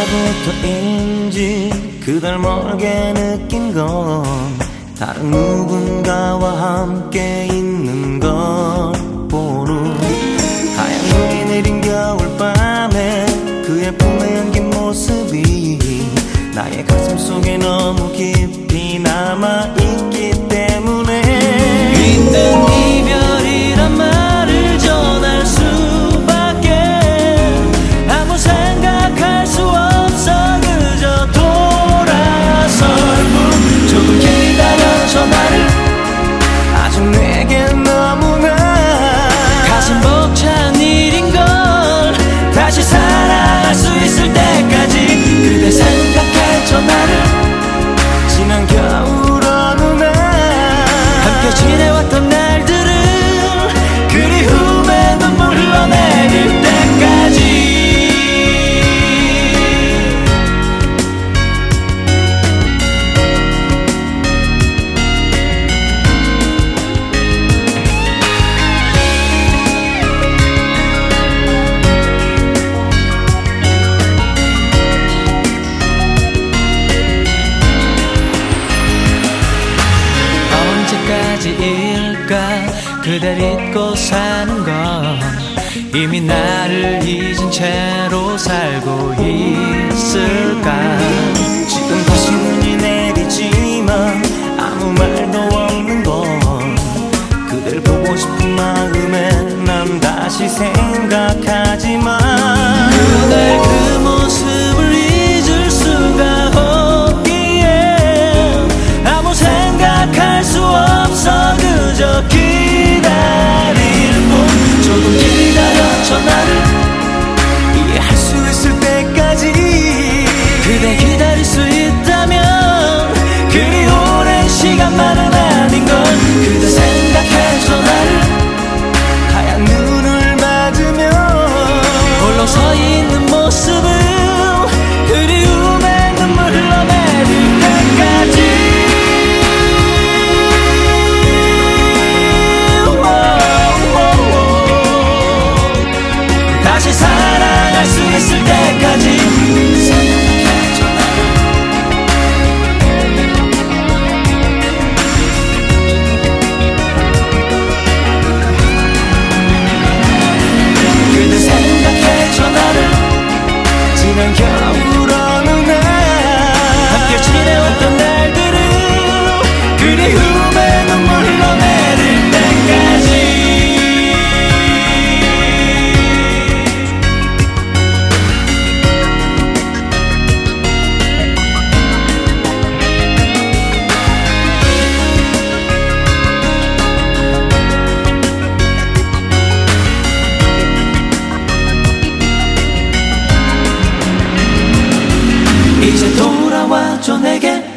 언제부터인지 그댈 멀게 느낀 건 다른 누군가와 함께 있는 걸 보루. 하얀 눈이 내린 겨울밤에 그의 품에 안긴 모습이 나의 가슴 속에 너무 깊이 남아있기 때문에 힘든 이별이란 말을 전할 수밖에 아무 생각할 수 없어. 그저 돌아설 뿐. 조금 기다려 전화를. 아직 내겐 너무나 가슴 벅찬 일인걸. 다시 사랑할 수 있을 때까지 그대 생각해 전화를. 지난 겨울 어느 날 함께 지내왔던 날들은 그리움에 눈물 흘러내릴 때까지. 언제까지일까 그댈 잊고 사는 건. 이미 나를 잊은 채로 살고 있을까. 지금 다시 눈이 내리지만 아무 말도 없는 건 그댈 보고 싶은 마음에 난 다시 생각하지만 그댈 그 모습을 잊을 수가 없기에 아무 생각할 수 없어. 그저 기다릴 뿐. 조금 기다려 전화를. 이해할 수 있을 때까지 그대 기다릴 수 있다면 그리 오랜 시간만은 아닌걸. 그대 생각해 전화를. 하얀 눈을 맞으며 홀로 서 있는 모습은 그리움에 눈물 흘러내릴 때까지. 다시 사랑할 수 있을 때까지. 그대 생각해 전화를. 지난 겨울 어느 날 함께 지내왔던 날들은 그리움에 눈물 흘러내릴 때까지. 이제 돌아와줘 내게.